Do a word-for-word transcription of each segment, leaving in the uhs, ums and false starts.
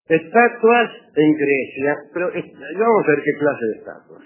Estatuas en Grecia, pero vamos a ver qué clase de estatuas.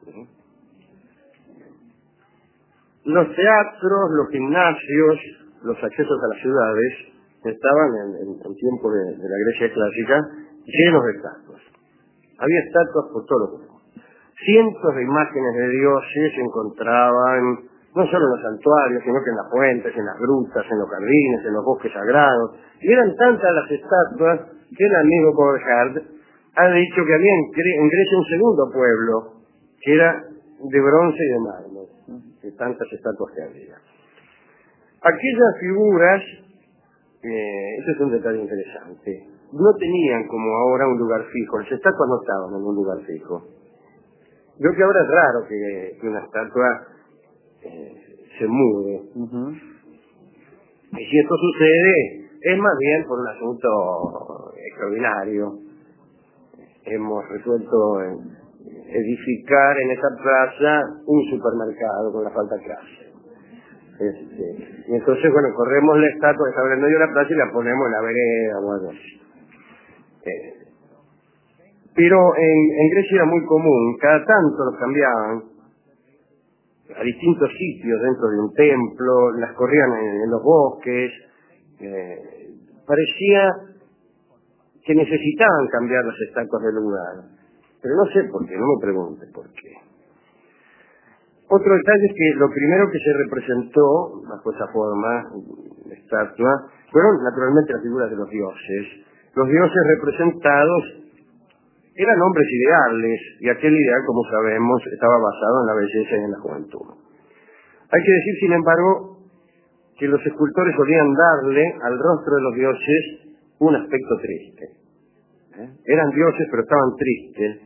Los teatros, los gimnasios, los accesos a las ciudades estaban en, en, en tiempo de, de la Grecia clásica llenos de estatuas. Había estatuas por todo lo mundo. Cientos de imágenes de dioses se encontraban no solo en los santuarios, sino que en las fuentes, en las grutas, en los jardines, en los bosques sagrados. Y eran tantas las estatuas que el amigo Borjard ha dicho que había en, en Grecia un segundo pueblo que era de bronce y de mármol, de tantas estatuas que había. Aquellas figuras, eh, eso es un detalle interesante, no tenían como ahora un lugar fijo, las estatuas no estaban en un lugar fijo. Creo que ahora es raro que, que una estatua eh, se mude. Uh-huh. Y si esto sucede, es más bien por un asunto extraordinario. Hemos resuelto edificar en esa plaza un supermercado con la falta clase. Este, y entonces, bueno, corremos la estatua que está en el medio de la plaza y la ponemos en la vereda o algo así. Eh, pero en, en Grecia era muy común, cada tanto los cambiaban a distintos sitios dentro de un templo, las corrían en, en los bosques, eh, parecía que necesitaban cambiar las estatuas del lugar, pero no sé por qué, no me pregunte por qué. Otro detalle es que lo primero que se representó bajo esa forma de estatua fueron naturalmente las figuras de los dioses. Los dioses representados eran hombres ideales, y aquel ideal, como sabemos, estaba basado en la belleza y en la juventud. Hay que decir, sin embargo, que los escultores solían darle al rostro de los dioses un aspecto triste. ¿Eh? Eran dioses, pero estaban tristes,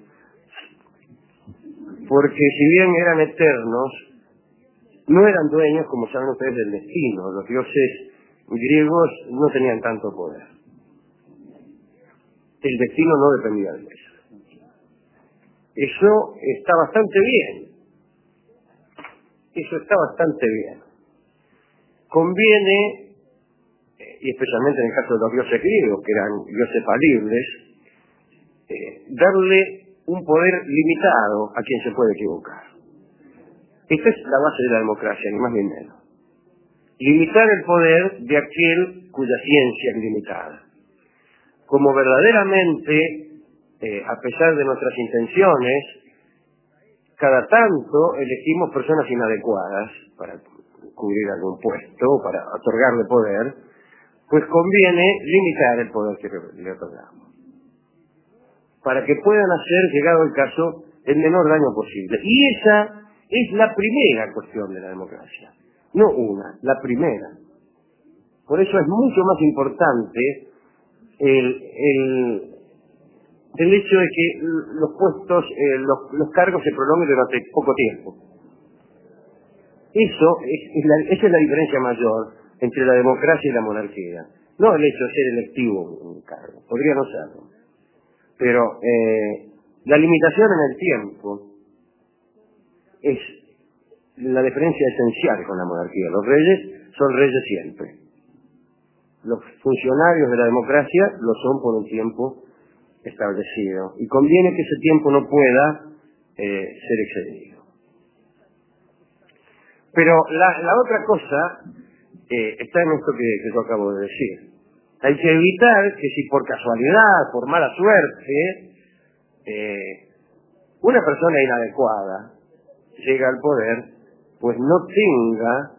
porque si bien eran eternos, no eran dueños, como saben ustedes, del destino. Los dioses griegos no tenían tanto poder. El destino no dependía de ellos. Eso está bastante bien. Eso está bastante bien. Conviene, y especialmente en el caso de los dioses griegos, que eran dioses falibles, eh, darle un poder limitado a quien se puede equivocar. Esta es la base de la democracia, ni más ni menos. Limitar el poder de aquel cuya ciencia es limitada. Como verdaderamente, eh, a pesar de nuestras intenciones, cada tanto elegimos personas inadecuadas para cubrir algún puesto, para otorgarle poder, pues conviene limitar el poder que le otorgamos, para que puedan hacer, llegado el caso, el menor daño posible. Y esa es la primera cuestión de la democracia. No una, la primera. Por eso es mucho más importante el, el, el hecho de que los puestos, eh, los, los cargos se prolonguen durante poco tiempo. Eso es, es la, esa es la diferencia mayor entre la democracia y la monarquía. No el hecho de ser electivo un cargo, podría no serlo. Pero eh, la limitación en el tiempo es la diferencia esencial con la monarquía. Los reyes son reyes siempre. Los funcionarios de la democracia lo son por un tiempo establecido. Y conviene que ese tiempo no pueda eh, ser excedido. Pero la, la otra cosa eh, está en esto que, que yo acabo de decir. Hay que evitar que si por casualidad, por mala suerte, eh, una persona inadecuada llega al poder, pues no tenga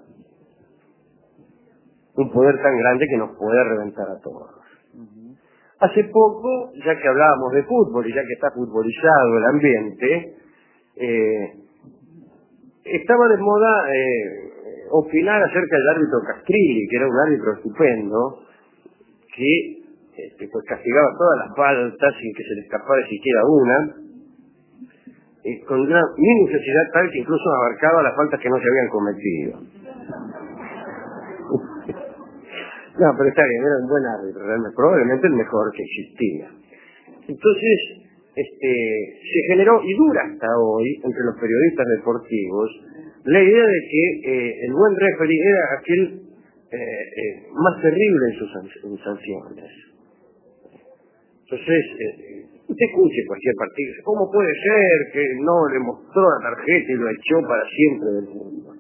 un poder tan grande que nos pueda reventar a todos. Uh-huh. Hace poco, ya que hablábamos de fútbol y ya que está futbolizado el ambiente, eh, estaba de moda eh, opinar acerca del árbitro Castrilli, que era un árbitro estupendo, que este, pues castigaba todas las faltas sin que se le escapara siquiera una, eh, con una minuciosidad tal que incluso abarcaba las faltas que no se habían cometido. No, pero está bien, era un buen árbitro, realmente, probablemente el mejor que existía. Entonces, este, se generó, y dura hasta hoy, entre los periodistas deportivos, la idea de que eh, el buen referee era aquel eh, eh, más terrible en sus en sanciones. Entonces, eh, usted escuche cualquier partido, ¿cómo puede ser que no le mostró la tarjeta y lo echó para siempre del fútbol?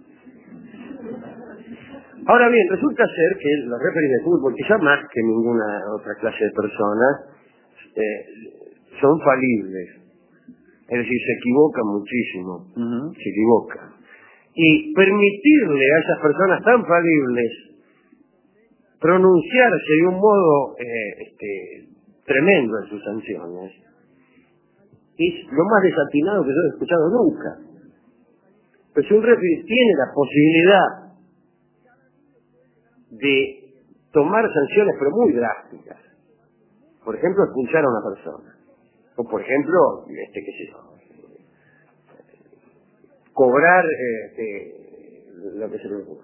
Ahora bien, resulta ser que los referees de fútbol, quizá más que ninguna otra clase de personas, eh, son falibles. Es decir, se equivocan muchísimo, uh-huh. se equivocan. Y permitirle a esas personas tan falibles pronunciarse de un modo eh, este, tremendo en sus sanciones es lo más desatinado que yo he escuchado nunca. Pues si un referee tiene la posibilidad de tomar sanciones pero muy drásticas, por ejemplo expulsar a una persona, o por ejemplo, este qué sé yo, cobrar este, lo que se le ocurra.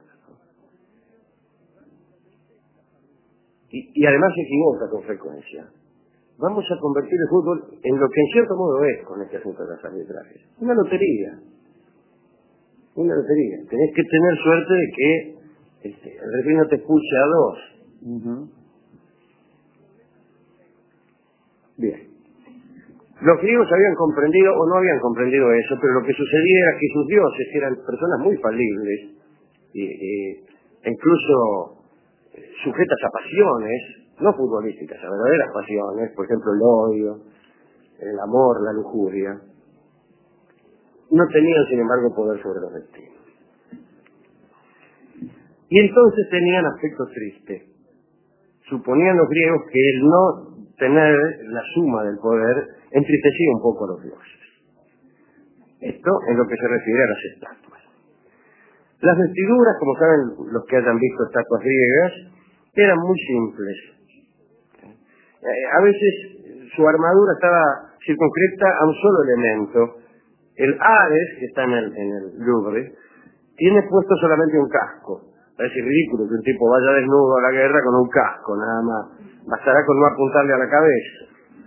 Y, y además se equivoca con frecuencia. Vamos a convertir el fútbol en lo que en cierto modo es con este asunto de los arbitrajes. Una lotería. Una lotería. Tenés que tener suerte de que este, el referee no te expulse a dos. Uh-huh. Bien. Los griegos habían comprendido o no habían comprendido eso, pero lo que sucedía era que sus dioses, que eran personas muy falibles, y, y, incluso sujetas a pasiones, no futbolísticas, a verdaderas pasiones, por ejemplo el odio, el amor, la lujuria, no tenían sin embargo poder sobre los destinos. Y entonces tenían aspecto triste. Suponían los griegos que el no tener la suma del poder entristecía un poco a los dioses. Esto en lo que se refiere a las estatuas. Las vestiduras, como saben los que hayan visto estatuas griegas, eran muy simples. A veces su armadura estaba circunscrita a un solo elemento. El Hades, que está en el, en el Louvre, tiene puesto solamente un casco. Parece ridículo que un tipo vaya desnudo a la guerra con un casco, nada más. Bastará con no apuntarle a la cabeza.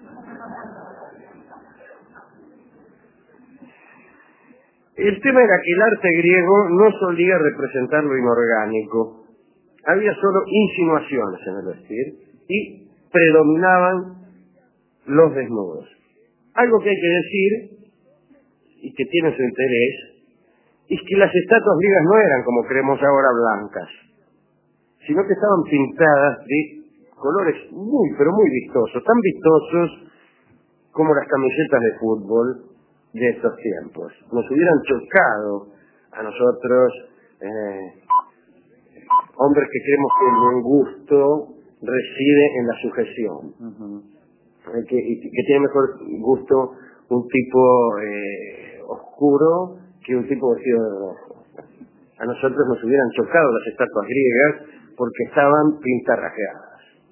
El tema era que el arte griego no solía representar lo inorgánico. Había solo insinuaciones en el vestir y predominaban los desnudos. Algo que hay que decir, y que tiene su interés, es que las estatuas griegas no eran como creemos ahora blancas, sino que estaban pintadas de colores muy, pero muy vistosos, tan vistosos como las camisetas de fútbol de estos tiempos. Nos hubieran chocado a nosotros, eh, hombres que creemos que el buen gusto reside en la sujeción. Uh-huh. eh, que, que tiene mejor gusto un tipo eh, oscuro que un tipo vestido de rojo. A nosotros nos hubieran chocado las estatuas griegas porque estaban pintarrajeadas.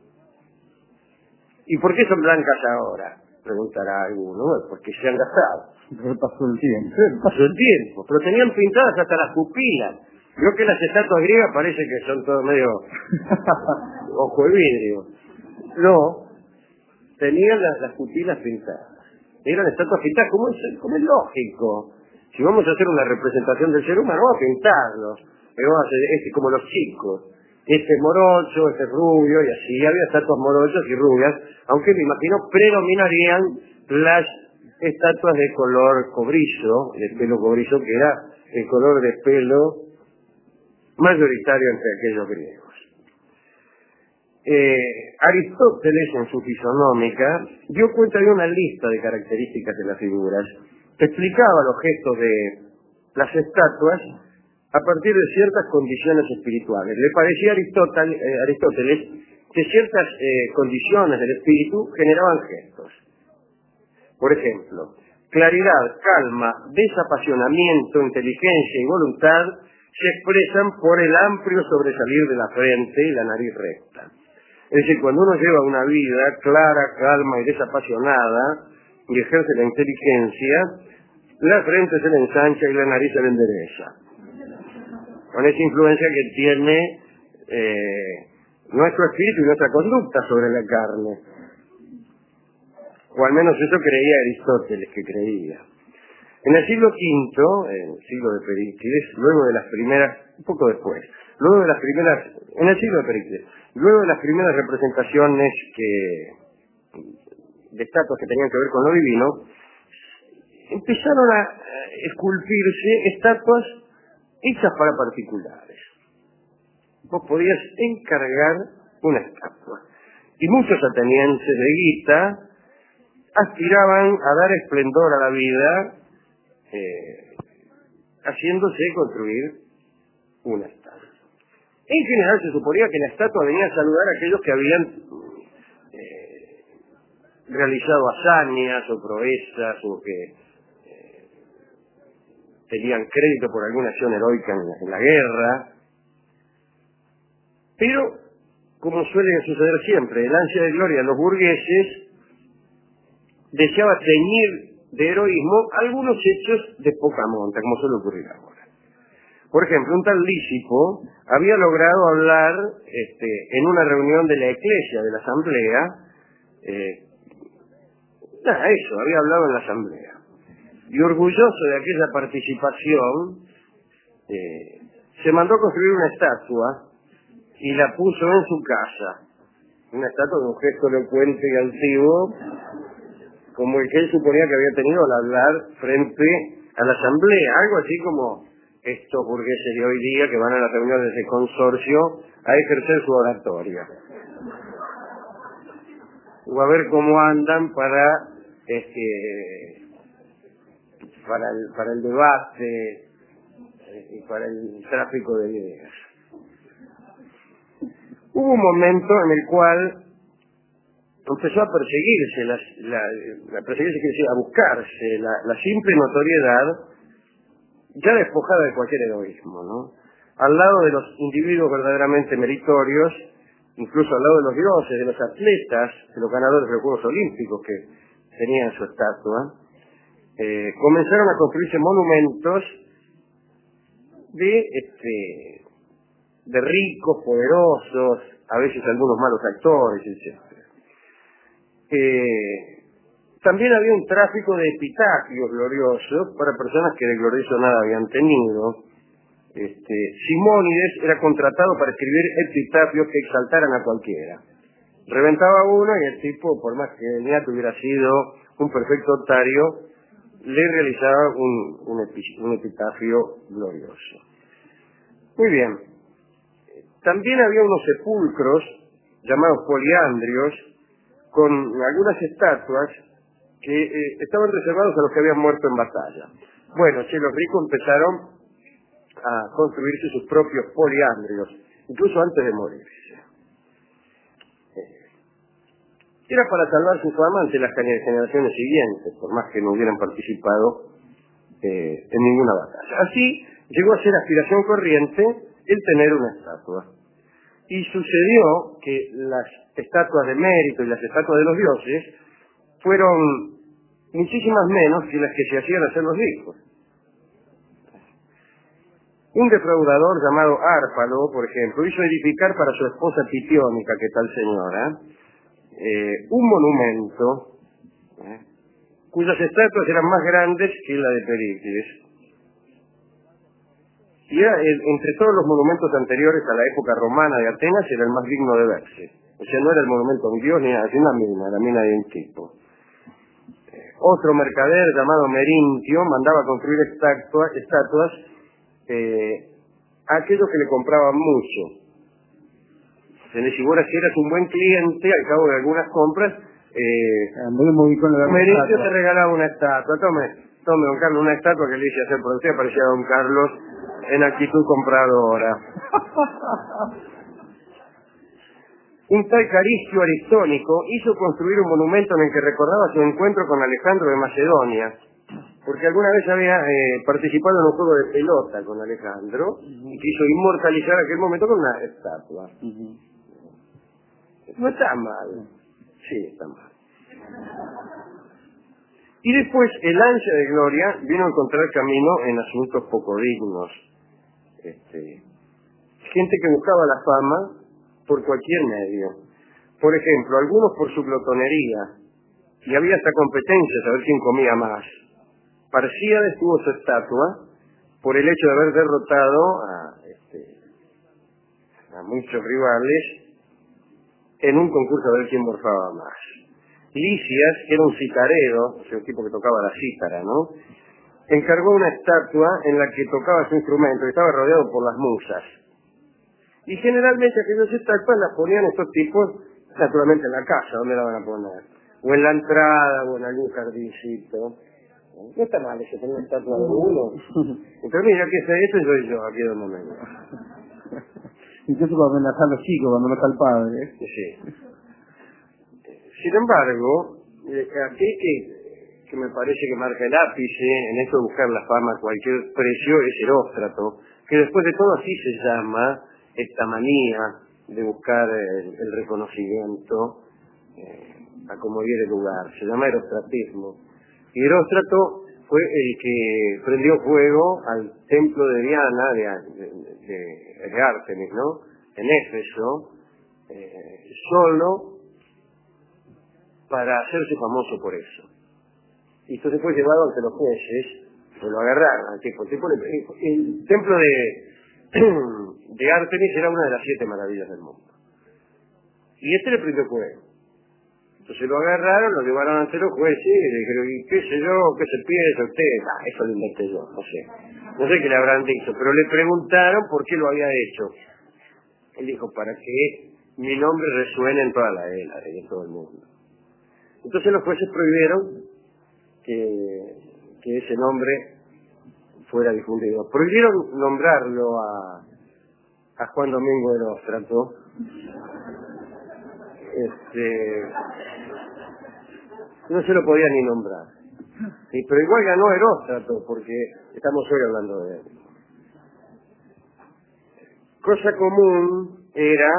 ¿Y por qué son blancas ahora? Preguntará alguno. Bueno, porque se han gastado. Pero pasó el tiempo. Pasó el tiempo. Pero tenían pintadas hasta las pupilas. Creo que las estatuas griegas parece que son todo medio ojo de vidrio. No, tenían las, las pupilas pintadas. Eran estatuas pintadas, como es, como es lógico. Si vamos a hacer una representación del ser humano, vamos a pintarlos. Pero vamos a hacer este como los chicos. Este es morocho, este es rubio, y así. Había estatuas morochos y rubias, aunque me imagino predominarían las estatuas de color cobrizo, de pelo cobrizo, que era el color de pelo mayoritario entre aquellos griegos. Eh, Aristóteles, en su Fisonómica, dio cuenta de una lista de características de las figuras. Explicaba los gestos de las estatuas a partir de ciertas condiciones espirituales. Le parecía a Aristóteles, eh, Aristóteles que ciertas eh, condiciones del espíritu generaban gestos. Por ejemplo, claridad, calma, desapasionamiento, inteligencia y voluntad se expresan por el amplio sobresalir de la frente y la nariz recta. Es decir, cuando uno lleva una vida clara, calma y desapasionada y ejerce la inteligencia, la frente se le ensancha y la nariz se le endereza. Con esa influencia que tiene eh, nuestro espíritu y nuestra conducta sobre la carne. O al menos eso creía Aristóteles que creía. En el siglo quinto, en el siglo de Pericles, luego de las primeras, un poco después, luego de las primeras, en el siglo de Pericles, luego de las primeras representaciones que de estatuas que tenían que ver con lo divino, empezaron a esculpirse estatuas hechas para particulares. Vos podías encargar una estatua. Y muchos atenienses de guita aspiraban a dar esplendor a la vida, eh, haciéndose construir una estatua. En general se suponía que la estatua venía a saludar a aquellos que habían eh, realizado hazañas o proezas o que eh, tenían crédito por alguna acción heroica en la, en la guerra. Pero, como suele suceder siempre, el ansia de gloria de los burgueses deseaba teñir de heroísmo algunos hechos de poca monta, como suele ocurrir ahora. Por ejemplo, un tal Lísipo había logrado hablar este, en una reunión de la Iglesia, de la Asamblea, eh, nada, eso, había hablado en la Asamblea. Y orgulloso de aquella participación, eh, se mandó a construir una estatua y la puso en su casa. Una estatua de un gesto elocuente y altivo, como el que él suponía que había tenido al hablar frente a la Asamblea, algo así como estos burgueses de hoy día que van a las reuniones de consorcio a ejercer su oratoria. O a ver cómo andan para este para el, para el debate y para el tráfico de ideas. Hubo un momento en el cual empezó a perseguirse, la, la, la perseguirse quiere decir, a buscarse la, la simple notoriedad, ya despojada de cualquier egoísmo, ¿no? Al lado de los individuos verdaderamente meritorios, incluso al lado de los dioses, de los atletas, de los ganadores de los Juegos Olímpicos que tenían su estatua, eh, comenzaron a construirse monumentos de este de ricos, poderosos, a veces algunos malos actores, etcétera. Eh, también había un tráfico de epitafios gloriosos para personas que de glorioso nada habían tenido. Este, Simónides era contratado para escribir epitafios que exaltaran a cualquiera. Reventaba uno y el tipo, por más que Eneato hubiera sido un perfecto otario, le realizaba un, un, epi, un epitafio glorioso. Muy bien. También había unos sepulcros llamados poliandrios con algunas estatuas que eh, estaban reservados a los que habían muerto en batalla. Bueno, che, los ricos empezaron a construirse sus propios poliandrios, incluso antes de morirse. Era para salvar su fama ante las generaciones siguientes, por más que no hubieran participado eh, en ninguna batalla. Así llegó a ser aspiración corriente el tener una estatua. Y sucedió que las estatuas de mérito y las estatuas de los dioses fueron muchísimas menos que las que se hacían hacer los ricos. Un defraudador llamado Árpalo, por ejemplo, hizo edificar para su esposa Tipiónica, que tal señora, eh, un monumento eh, cuyas estatuas eran más grandes que la de Pericles. Y era, el, entre todos los monumentos anteriores a la época romana de Atenas, era el más digno de verse. O sea, no era el monumento a un dios ni nada, sino una mina, la mina de un tipo. Eh, otro mercader llamado Merintio mandaba construir estatuas, estatuas eh, a aquellos que le compraban mucho. Se le figura si eras un buen cliente, al cabo de algunas compras, eh, Merintio te regalaba una estatua. Tome, tome, don Carlos, una estatua que le hice hacer por usted, parecía don Carlos en actitud compradora. Un tal Caristio Aristónico hizo construir un monumento en el que recordaba su encuentro con Alejandro de Macedonia, porque alguna vez había eh, participado en un juego de pelota con Alejandro, uh-huh. y quiso inmortalizar aquel momento con una estatua. Uh-huh. No está mal. Sí, está mal. Y después el ansia de gloria vino a encontrar camino en asuntos poco dignos. Este, gente que buscaba la fama por cualquier medio. Por ejemplo, algunos por su glotonería, y había hasta competencias a ver quién comía más. Parciades tuvo su estatua por el hecho de haber derrotado a, este, a muchos rivales en un concurso a ver quién morfaba más. Lisias, que era un citarero, o sea, un tipo que tocaba la cítara, ¿no? Encargó una estatua en la que tocaba su instrumento y estaba rodeado por las musas. Y generalmente aquellas estatuas las ponían estos tipos, naturalmente en la casa, ¿dónde la van a poner? O en la entrada, o en algún jardincito. No está mal ese, tener una estatua de uno. Entonces, mira, que sé, ese soy yo, aquí donde me veo. Incluso para amenazar a los chicos cuando no está el padre. Sí. Sin embargo, eh, aquí que, que me parece que marca el ápice en esto de buscar la fama a cualquier precio es Eróstrato, que después de todo así se llama esta manía de buscar el, el reconocimiento eh, a como diere lugar. Se llama erostratismo. Y Eróstrato fue el que prendió fuego al templo de Diana, de, de, de, de Artemis, ¿no? En Éfeso, eh, solo para hacerse famoso por eso. Y entonces fue llevado ante los jueces, que lo agarraron al tipo. El, tipo le, el templo de, de Artemis era una de las siete maravillas del mundo. Y este le prendió fuego. Entonces lo agarraron, lo llevaron ante los jueces y le dijeron, ¿y qué sé yo? ¿Qué se piensa usted? Ah, eso lo inventé yo, no sé. No sé qué le habrán dicho, pero le preguntaron por qué lo había hecho. Él dijo, para que mi nombre resuene en toda la era y en todo el mundo. Entonces los jueces prohibieron que, que ese nombre fuera difundido. Prohibieron nombrarlo a, a Juan Domingo Eróstrato. Este, no se lo podía ni nombrar. Sí, pero igual ganó Eróstrato, porque estamos hoy hablando de él. Cosa común era,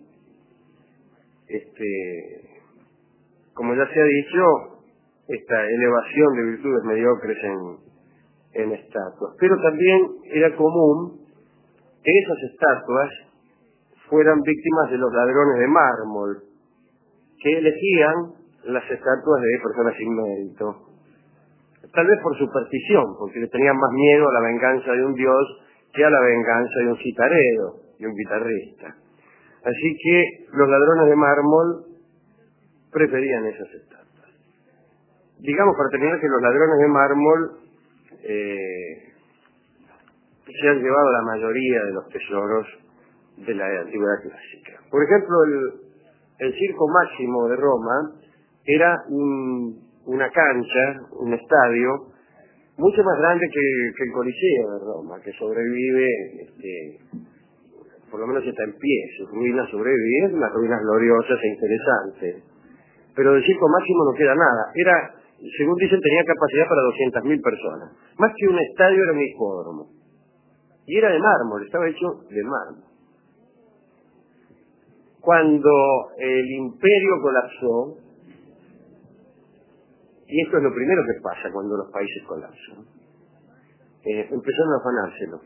este, como ya se ha dicho, esta elevación de virtudes mediocres en, en estatuas. Pero también era común que esas estatuas fueran víctimas de los ladrones de mármol, que elegían las estatuas de personas sin mérito. Tal vez por superstición, porque le tenían más miedo a la venganza de un dios que a la venganza de un citarero, de un guitarrista. Así que los ladrones de mármol preferían esas estatuas. Digamos, para terminar, que los ladrones de mármol eh, se han llevado la mayoría de los tesoros de la antigüedad clásica. Por ejemplo, el, el Circo Máximo de Roma era un, una cancha, un estadio, mucho más grande que, que el Coliseo de Roma, que sobrevive, este, por lo menos está en pie, sus ruinas sobreviven, unas ruinas gloriosas e interesantes. Pero del Circo Máximo no queda nada. Era, según dicen, tenía capacidad para doscientas mil personas. Más que un estadio, era un hipódromo. Y era de mármol, estaba hecho de mármol. Cuando el imperio colapsó, y esto es lo primero que pasa cuando los países colapsan, eh, empezaron a afanárselo.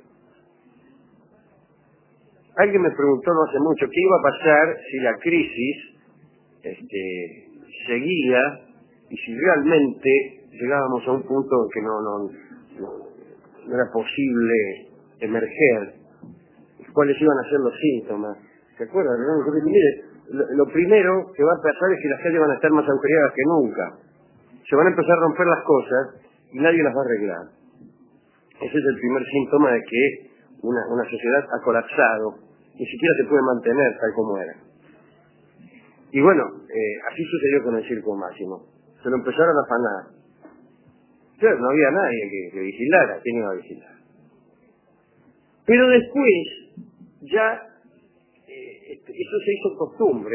Alguien me preguntó no hace mucho qué iba a pasar si la crisis este, seguía y si realmente llegábamos a un punto en que no, no, no, no era posible emerger, cuáles iban a ser los síntomas. ¿Se acuerdan? ¿No? Mire, lo, lo primero que va a pasar es que las calles van a estar más agujereadas que nunca. Se van a empezar a romper las cosas y nadie las va a arreglar. Ese es el primer síntoma de que una, una sociedad ha colapsado, ni siquiera se puede mantener tal como era. Y bueno, eh, así sucedió con el Circo Máximo. Se lo empezaron a afanar. Claro, no había nadie que, que vigilara. ¿Quién iba a vigilar? Pero después, ya eh, eso se hizo costumbre,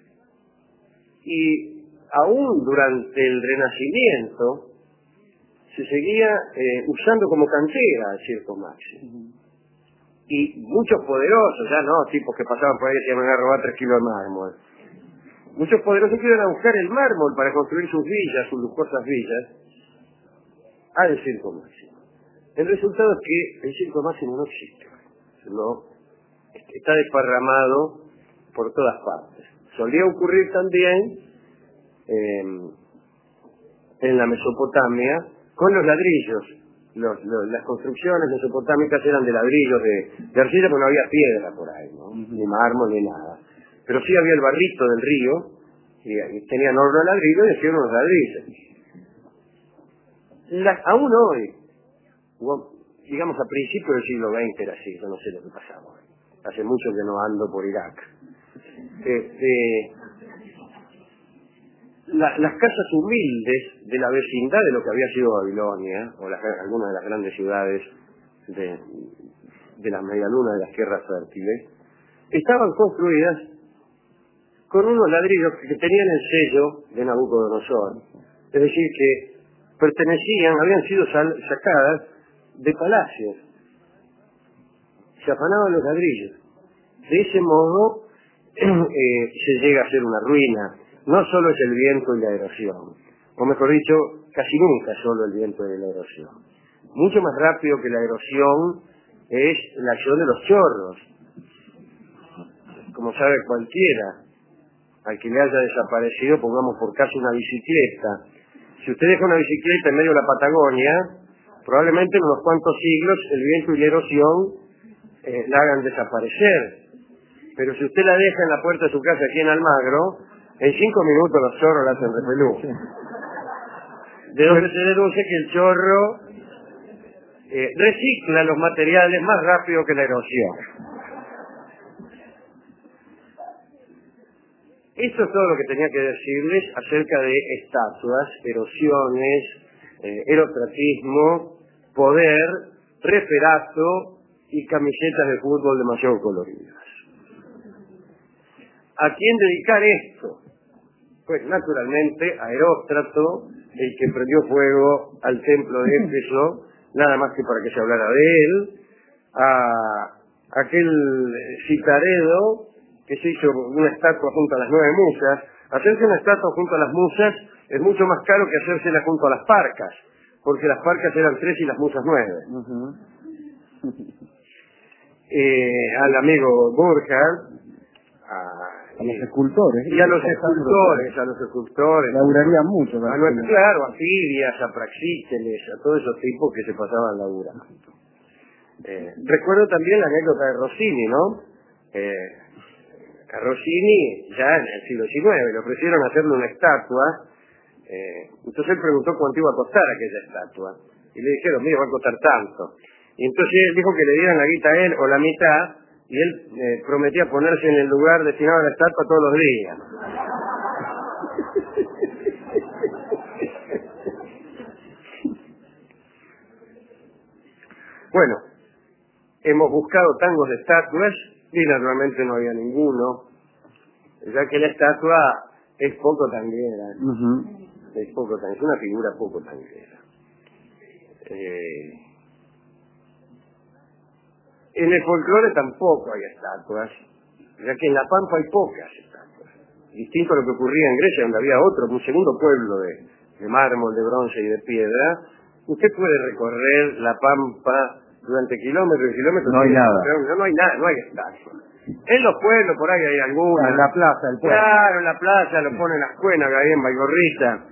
y aún durante el Renacimiento se seguía eh, usando como cantera el Circo Máximo. Y muchos poderosos, ya no, tipos que pasaban por ahí y se iban a robar tres kilos de mármol. Muchos poderosos que iban a buscar el mármol para construir sus villas, sus lujosas villas, al Circo Máximo. El resultado es que el Circo Máximo no existe. No, está desparramado por todas partes. Solía ocurrir también eh, en la Mesopotamia con los ladrillos. Los, los, las construcciones mesopotámicas eran de ladrillos, de, de arcilla, porque no había piedra por ahí, ¿no? Ni mármol ni nada. Pero sí había el barrito del río, y, y tenían horno de ladrillo y hacían unos ladrillos. La, aún hoy, digamos a principios del siglo veinte era así, yo no sé lo que pasaba. Hace mucho que no ando por Irak. Este, la, las casas humildes de la vecindad de lo que había sido Babilonia, o las, algunas de las grandes ciudades de, de las medialunas de las tierras fértiles, estaban construidas con unos ladrillos que tenían el sello de Nabucodonosor, es decir, que pertenecían, habían sido sal, sacadas de palacios, se afanaban los ladrillos. De ese modo eh, se llega a ser una ruina. No solo es el viento y la erosión, o mejor dicho, casi nunca solo el viento y la erosión. Mucho más rápido que la erosión es la acción de los chorros. Como sabe cualquiera, al que le haya desaparecido, pongamos por caso una bicicleta. Si usted deja una bicicleta en medio de la Patagonia, probablemente en unos cuantos siglos el viento y la erosión eh, la hagan desaparecer. Pero si usted la deja en la puerta de su casa aquí en Almagro, en cinco minutos los chorros la hacen repelú. De donde se deduce que el chorro eh, recicla los materiales más rápido que la erosión. Esto es todo lo que tenía que decirles acerca de estatuas, erosiones, eh, erotratismo, poder, referato y camisetas de fútbol demasiado coloridas. ¿A quién dedicar esto? Pues naturalmente a Eróstrato, el que prendió fuego al templo de Éfeso, nada más que para que se hablara de él, a aquel Citaredo, que se hizo una estatua junto a las nueve musas. Hacerse una estatua junto a las musas es mucho más caro que hacérsela junto a las parcas, porque las parcas eran tres y las musas nueve. Uh-huh. eh, al amigo Burkhardt, a, a los escultores. Y a los escultores, a los escultores. Laburarían mucho. A nuestro, claro, a Fidias, a Praxíteles, a todos esos tipos que se pasaban laburando. Eh, recuerdo también la anécdota de Rossini, ¿no? Eh, a Rossini, ya en el siglo diecinueve, le ofrecieron hacerle una estatua, eh, entonces él preguntó cuánto iba a costar aquella estatua, y le dijeron, mira, va a costar tanto. Y entonces él dijo que le dieran la guita a él, o la mitad, y él eh, prometía ponerse en el lugar destinado a la estatua todos los días. Bueno, hemos buscado tangos de estatuas, y naturalmente no había ninguno, ya que la estatua es poco tanguera. Uh-huh. Es poco tanguera, es una figura poco tanguera. Eh, en el folclore tampoco hay estatuas, ya que en La Pampa hay pocas estatuas. Distinto a lo que ocurría en Grecia, donde había otro, un segundo pueblo de, de mármol, de bronce y de piedra. Usted puede recorrer La Pampa durante kilómetros y kilómetros. No hay nada. No, no hay nada, no hay estatua. En los pueblos por ahí hay alguna. En la plaza, el pueblo. Claro, en la plaza lo ponen las cuenas que hay en Baigorrita.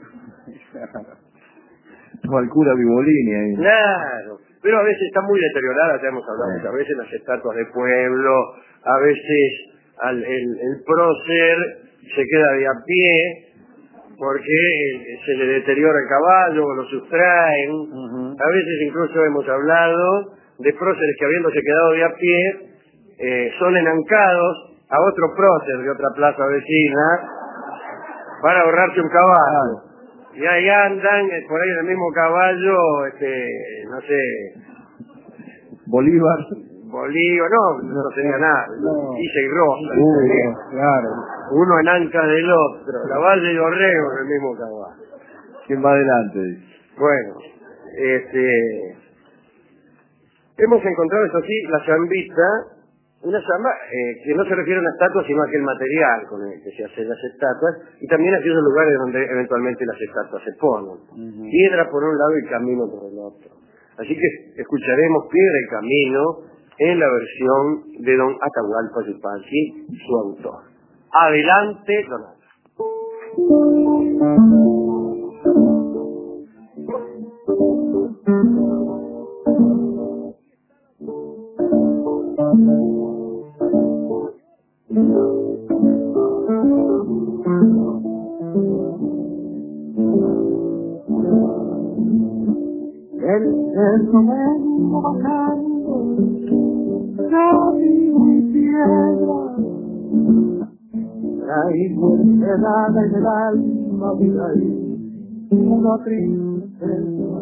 O al cura Vivolini ahí. Claro, pero a veces está muy deteriorada, ya hemos hablado muchas veces, las estatuas de pueblo, a veces al, el, el prócer se queda de a pie porque se le deteriora el caballo o lo sustraen. Uh-huh. A veces incluso hemos hablado de próceres que habiéndose quedado de a pie eh, son enancados a otro prócer de otra plaza vecina para ahorrarse un caballo. Y ahí andan, eh, por ahí en el mismo caballo, este, no sé... Bolívar. Bolívar, no, no, no sería nada. No. Hice y Rosa. Uh, claro. Uno en anca del otro, la Valle y Orrego en el mismo caballo. ¿Quién va adelante? Bueno, este... hemos encontrado, eso sí, la zambita, una zamba eh, que no se refiere a una estatua, sino a aquel material con el que se hacen las estatuas, y también a aquellos lugares donde eventualmente las estatuas se ponen. Uh-huh. Piedra por un lado y camino por el otro. Así que escucharemos Piedra y Camino en la versión de don Atahualpa Yupanqui, su autor. Adelante, don Atahualpa. El cerro vengo bajando, camino y piedra, traigo enredada en el alma vida y una tristeza.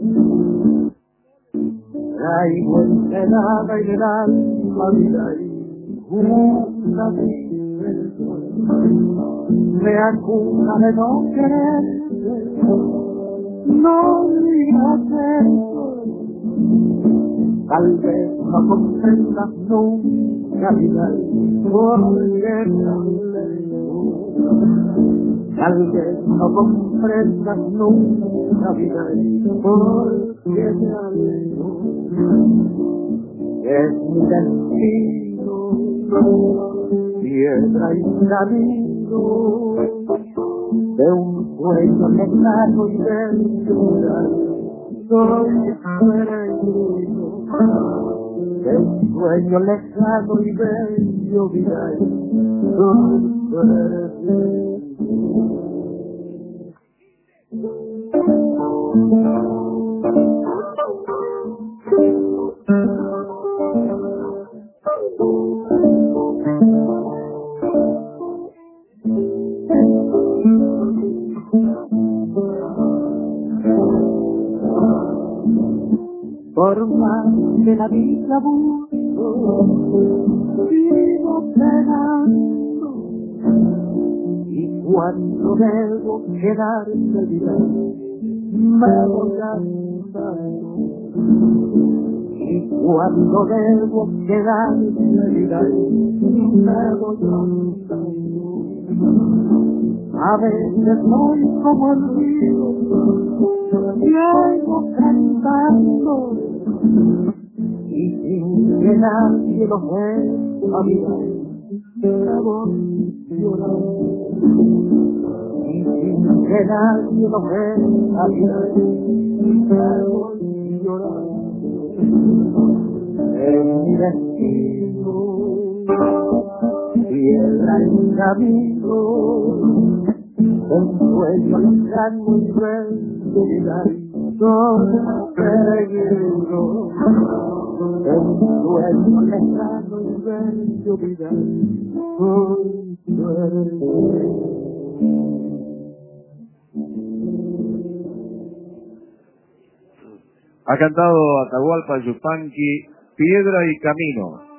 Traigo enredada en el alma vida y una tristeza. Me acusa de no quererte, no digas eso. Tal vez no comprendas nunca vida porque tal vez no comprendas nunca vida porque te alejo. Es mi destino, piedra y camino de un sueño lejano y bello. Soy peregrino de un sueño lejano y bello, vida. Soy peregrino. Por más que la vida busco, sigo penando, y cuando debo quedarme vida, me voy cansando. Y cuando debo quedarme vida, me voy cansando. A veces soy como el río, llego cantando, y sin que nadie lo vea, vida, me voy llorando. Y sin que nadie lo vea, vida, me voy llorando. Es mi destino, piedra en camino, un sueño lejano y bello, vida. Soy peregrino, un sueño lejano y bello, vida. Soy peregrino. Ha cantado Atahualpa Yupanqui, Piedra y Camino.